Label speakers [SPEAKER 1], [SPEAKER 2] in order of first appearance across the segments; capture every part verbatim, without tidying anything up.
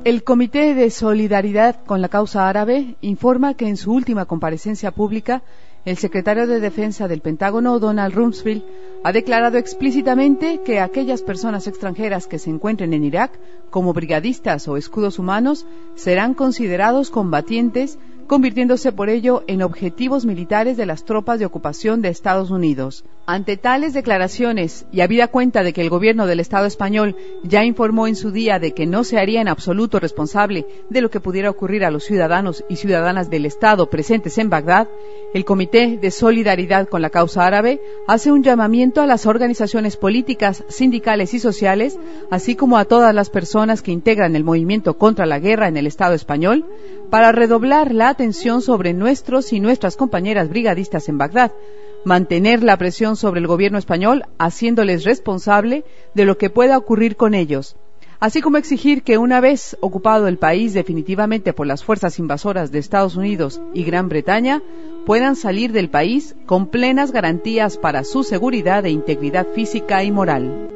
[SPEAKER 1] El Comité de Solidaridad con la Causa Árabe informa que en su última comparecencia pública, el secretario de Defensa del Pentágono, Donald Rumsfeld, ha declarado explícitamente que aquellas personas extranjeras que se encuentren en Irak, como brigadistas o escudos humanos, serán considerados combatientes, convirtiéndose por ello en objetivos militares de las tropas de ocupación de Estados Unidos. Ante tales declaraciones, y habida cuenta de que el gobierno del Estado español ya informó en su día de que no se haría en absoluto responsable de lo que pudiera ocurrir a los ciudadanos y ciudadanas del Estado presentes en Bagdad, el Comité de Solidaridad con la Causa Árabe hace un llamamiento a las organizaciones políticas, sindicales y sociales, así como a todas las personas que integran el movimiento contra la guerra en el Estado español, para redoblar la atención sobre nuestros y nuestras compañeras brigadistas en Bagdad, mantener la presión sobre el gobierno español haciéndoles responsable de lo que pueda ocurrir con ellos, así como exigir que una vez ocupado el país definitivamente por las fuerzas invasoras de Estados Unidos y Gran Bretaña, puedan salir del país con plenas garantías para su seguridad e integridad física y moral.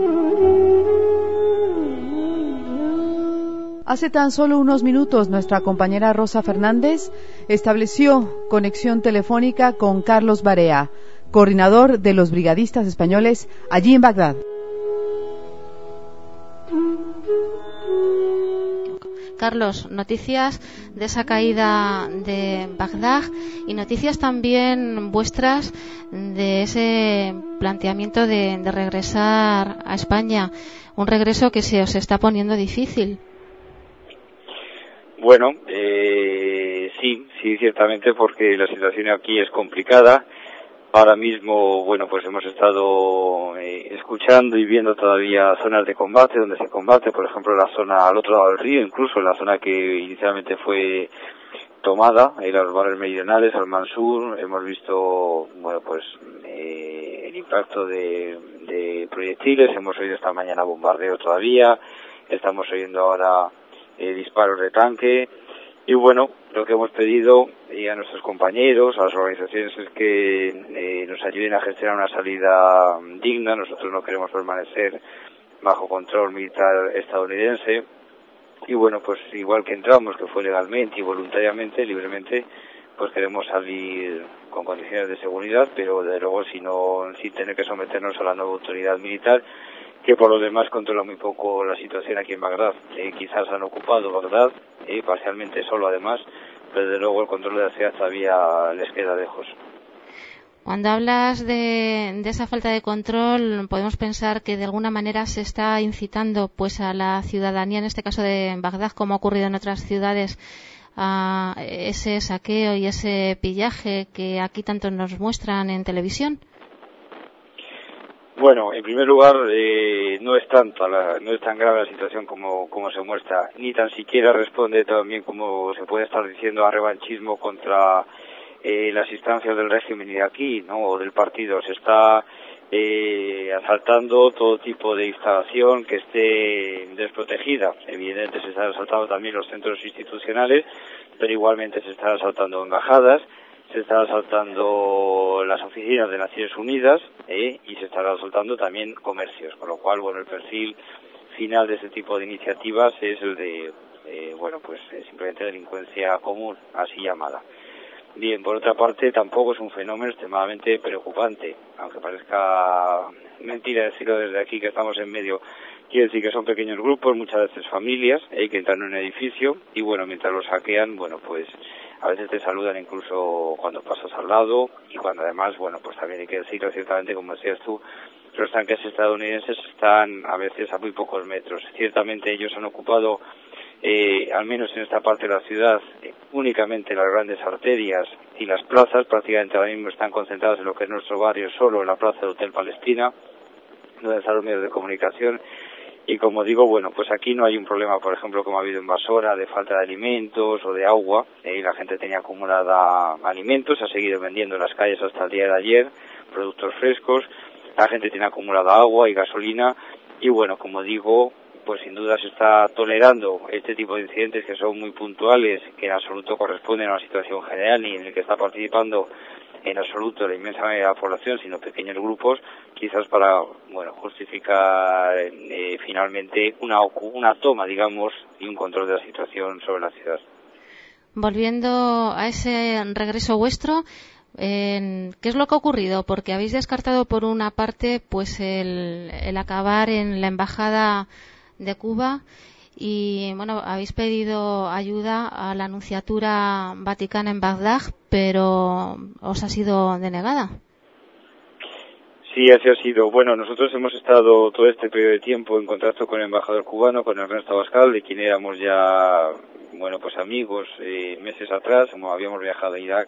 [SPEAKER 1] Hace tan solo unos minutos, nuestra compañera Rosa Fernández estableció conexión telefónica con Carlos Barea, coordinador de los brigadistas españoles allí en Bagdad.
[SPEAKER 2] Carlos, noticias de esa caída de Bagdad y noticias también vuestras de ese planteamiento de, de regresar a España, un regreso que se os está poniendo difícil.
[SPEAKER 3] Bueno, eh, sí, sí, ciertamente, porque la situación aquí es complicada. Ahora mismo, bueno, pues hemos estado eh, escuchando y viendo todavía zonas de combate, donde se combate, por ejemplo, la zona al otro lado del río, incluso la zona que inicialmente fue tomada, en los barrios meridionales, al Mansur. Hemos visto, bueno, pues eh, el impacto de, de proyectiles, hemos oído esta mañana bombardeo todavía, estamos oyendo ahora Eh, disparos de tanque, y bueno, lo que hemos pedido y a nuestros compañeros, a las organizaciones, es que eh, nos ayuden a gestionar una salida digna. Nosotros no queremos permanecer bajo control militar estadounidense, y bueno, pues igual que entramos, que fue legalmente y voluntariamente, libremente, pues queremos salir con condiciones de seguridad, pero desde luego si no, sin tener que someternos a la nueva autoridad militar, que por lo demás controla muy poco la situación aquí en Bagdad. Eh, quizás han ocupado Bagdad, eh, parcialmente solo además, pero desde luego el control de la ciudad todavía les queda lejos.
[SPEAKER 2] Cuando hablas de, de esa falta de control, podemos pensar que de alguna manera se está incitando pues a la ciudadanía, en este caso de Bagdad, como ha ocurrido en otras ciudades, a ese saqueo y ese pillaje que aquí tanto nos muestran en televisión.
[SPEAKER 3] Bueno, en primer lugar, eh, no es tanto la, no es tan grave la situación como, como se muestra, ni tan siquiera responde también, como se puede estar diciendo, a revanchismo contra eh, las instancias del régimen iraquí, ¿no?, o del partido. Se está eh, asaltando todo tipo de instalación que esté desprotegida. Evidentemente se están asaltando también los centros institucionales, pero igualmente se están asaltando embajadas, se están asaltando las oficinas de Naciones Unidas eh, y se están asaltando también comercios, con lo cual, bueno, el perfil final de este tipo de iniciativas es el de, eh, bueno, pues simplemente delincuencia común, así llamada. Bien, por otra parte, tampoco es un fenómeno extremadamente preocupante, aunque parezca mentira decirlo desde aquí que estamos en medio. Quiere decir que son pequeños grupos, muchas veces familias, eh, que entran en un edificio y, bueno, mientras los saquean, bueno, pues a veces te saludan incluso cuando pasas al lado, y cuando además, bueno, pues también hay que decirlo ciertamente, como decías tú, los tanques estadounidenses están a veces a muy pocos metros. Ciertamente ellos han ocupado, eh, al menos en esta parte de la ciudad, eh, únicamente las grandes arterias y las plazas. Prácticamente ahora mismo están concentrados en lo que es nuestro barrio, solo en la plaza del Hotel Palestina, donde están los medios de comunicación. Y como digo, bueno, pues aquí no hay un problema, por ejemplo, como ha habido en Basora, de falta de alimentos o de agua. Eh, la gente tenía acumulada alimentos, ha seguido vendiendo en las calles hasta el día de ayer, productos frescos. La gente tiene acumulada agua y gasolina. Y bueno, como digo, pues sin duda se está tolerando este tipo de incidentes que son muy puntuales, que en absoluto corresponden a una situación general ni en el que está participando en absoluto la inmensa mayoría de la población, sino pequeños grupos, quizás para, bueno, justificar eh, finalmente una, una toma, digamos, y un control de la situación sobre la ciudad.
[SPEAKER 2] Volviendo a ese regreso vuestro, eh, ¿qué es lo que ha ocurrido? Porque habéis descartado por una parte pues el, el acabar en la embajada de Cuba y bueno, habéis pedido ayuda a la Nunciatura Vaticana en Bagdad, pero os ha sido denegada.
[SPEAKER 3] Sí, así ha sido. Bueno, nosotros hemos estado todo este periodo de tiempo en contacto con el embajador cubano, con Ernesto Abascal, de quien éramos ya, bueno, pues amigos eh, meses atrás, como habíamos viajado a Irak,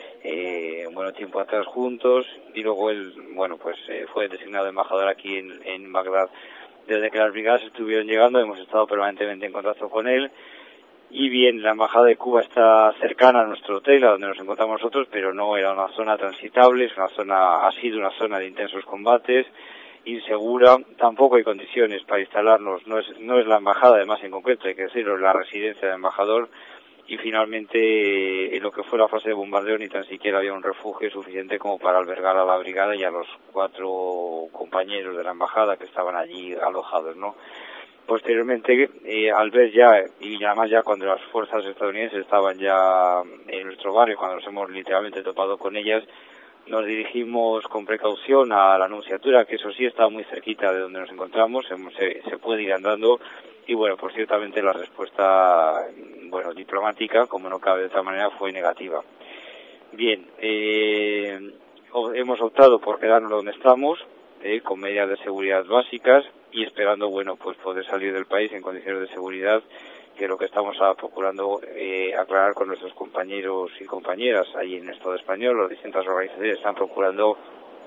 [SPEAKER 3] eh, bueno, tiempo atrás juntos, y luego él, bueno, pues eh, fue designado embajador aquí en, en Bagdad. Desde que las brigadas estuvieron llegando hemos estado permanentemente en contacto con él. Y bien, la embajada de Cuba está cercana a nuestro hotel, a donde nos encontramos nosotros, pero no era una zona transitable, es una zona, ha sido una zona de intensos combates, insegura, tampoco hay condiciones para instalarnos, no es, no es la embajada además en concreto, hay que decirlo, es la residencia del embajador, y finalmente en lo que fue la fase de bombardeo ni tan siquiera había un refugio suficiente como para albergar a la brigada y a los cuatro compañeros de la embajada que estaban allí alojados, ¿no? Posteriormente, eh, al ver ya, y además ya cuando las fuerzas estadounidenses estaban ya en nuestro barrio, cuando nos hemos literalmente topado con ellas, nos dirigimos con precaución a la Nunciatura, que eso sí está muy cerquita de donde nos encontramos, se, se puede ir andando, y bueno, pues ciertamente la respuesta, bueno, diplomática, como no cabe de otra manera, fue negativa. Bien, eh, hemos optado por quedarnos donde estamos, eh, con medidas de seguridad básicas, y esperando, bueno, pues poder salir del país en condiciones de seguridad, que es lo que estamos a, procurando eh, aclarar con nuestros compañeros y compañeras ahí en el Estado español. Las distintas organizaciones están procurando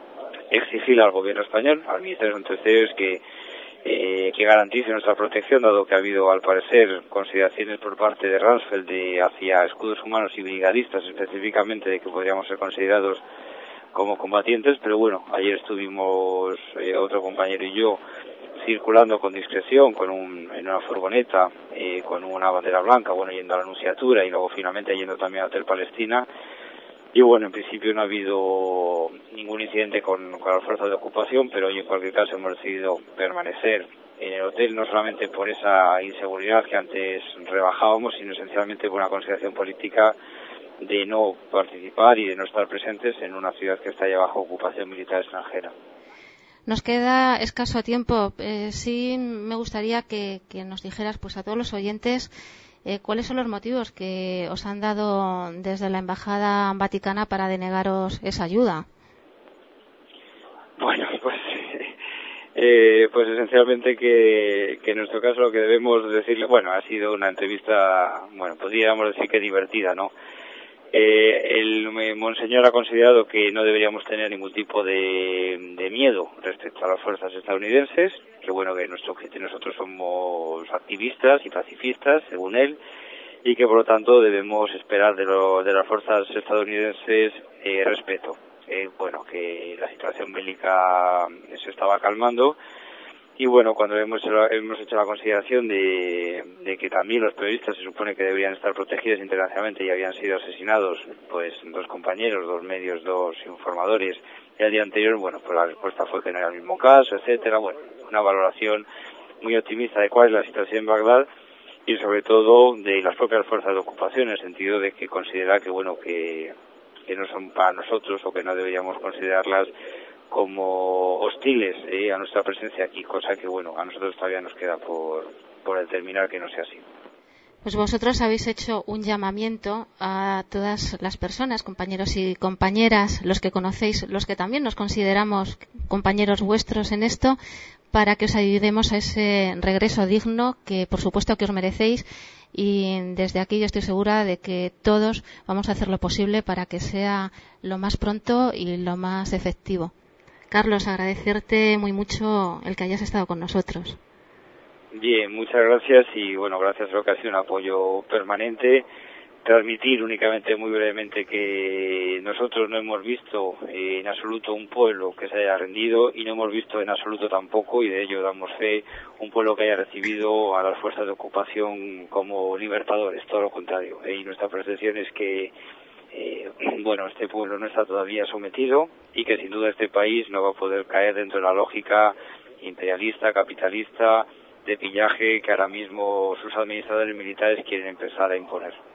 [SPEAKER 3] exigir al gobierno español, al Ministerio de Exteriores, que eh, que garantice nuestra protección, dado que ha habido, al parecer, consideraciones por parte de Rumsfeld de hacia escudos humanos y brigadistas, específicamente, de que podríamos ser considerados como combatientes, pero bueno, ayer estuvimos eh, otro compañero y yo circulando con discreción con un, en una furgoneta eh, con una bandera blanca, bueno, yendo a la Nunciatura y luego finalmente yendo también a Hotel Palestina, y bueno, en principio no ha habido ningún incidente con, con las fuerzas de ocupación, pero hoy en cualquier caso hemos decidido permanecer en el hotel, no solamente por esa inseguridad que antes rebajábamos, sino esencialmente por una consideración política de no participar y de no estar presentes en una ciudad que está ya bajo ocupación militar extranjera.
[SPEAKER 2] Nos queda escaso tiempo. Eh, sí me gustaría que, que nos dijeras, pues, a todos los oyentes eh, cuáles son los motivos que os han dado desde la Embajada Vaticana para denegaros esa ayuda.
[SPEAKER 3] Bueno, pues eh, pues esencialmente que, que en nuestro caso lo que debemos decirle, bueno, ha sido una entrevista, bueno, podríamos decir que divertida, ¿no? Eh, el monseñor ha considerado que no deberíamos tener ningún tipo de, de miedo respecto a las fuerzas estadounidenses, que bueno, que nuestro objetivo, nosotros somos activistas y pacifistas, según él, y que por lo tanto debemos esperar de, lo, de las fuerzas estadounidenses eh, respeto. Eh, bueno, que la situación bélica se estaba calmando. Y bueno, cuando hemos hecho, la, hemos hecho la consideración de, de que también los periodistas se supone que deberían estar protegidos internacionalmente y habían sido asesinados, pues dos compañeros, dos medios, dos informadores, y el día anterior, bueno, pues la respuesta fue que no era el mismo caso, etcétera. Bueno, una valoración muy optimista de cuál es la situación en Bagdad y sobre todo de las propias fuerzas de ocupación, en el sentido de que considera que, bueno, que, que no son para nosotros o que no deberíamos considerarlas como hostiles eh, a nuestra presencia aquí, cosa que, bueno, a nosotros todavía nos queda por, por determinar que no sea así.
[SPEAKER 2] Pues vosotros habéis hecho un llamamiento a todas las personas, compañeros y compañeras, los que conocéis, los que también nos consideramos compañeros vuestros en esto, para que os ayudemos a ese regreso digno que, por supuesto, que os merecéis. Y desde aquí yo estoy segura de que todos vamos a hacer lo posible para que sea lo más pronto y lo más efectivo. Carlos, agradecerte muy mucho el que hayas estado con nosotros.
[SPEAKER 3] Bien, muchas gracias y bueno, gracias a lo que ha sido un apoyo permanente. Transmitir únicamente muy brevemente que nosotros no hemos visto eh, en absoluto un pueblo que se haya rendido y no hemos visto en absoluto tampoco, y de ello damos fe, un pueblo que haya recibido a las fuerzas de ocupación como libertadores, todo lo contrario. Eh, y nuestra percepción es que eh, bueno, este pueblo no está todavía sometido y que sin duda este país no va a poder caer dentro de la lógica imperialista, capitalista, de pillaje que ahora mismo sus administradores militares quieren empezar a imponer.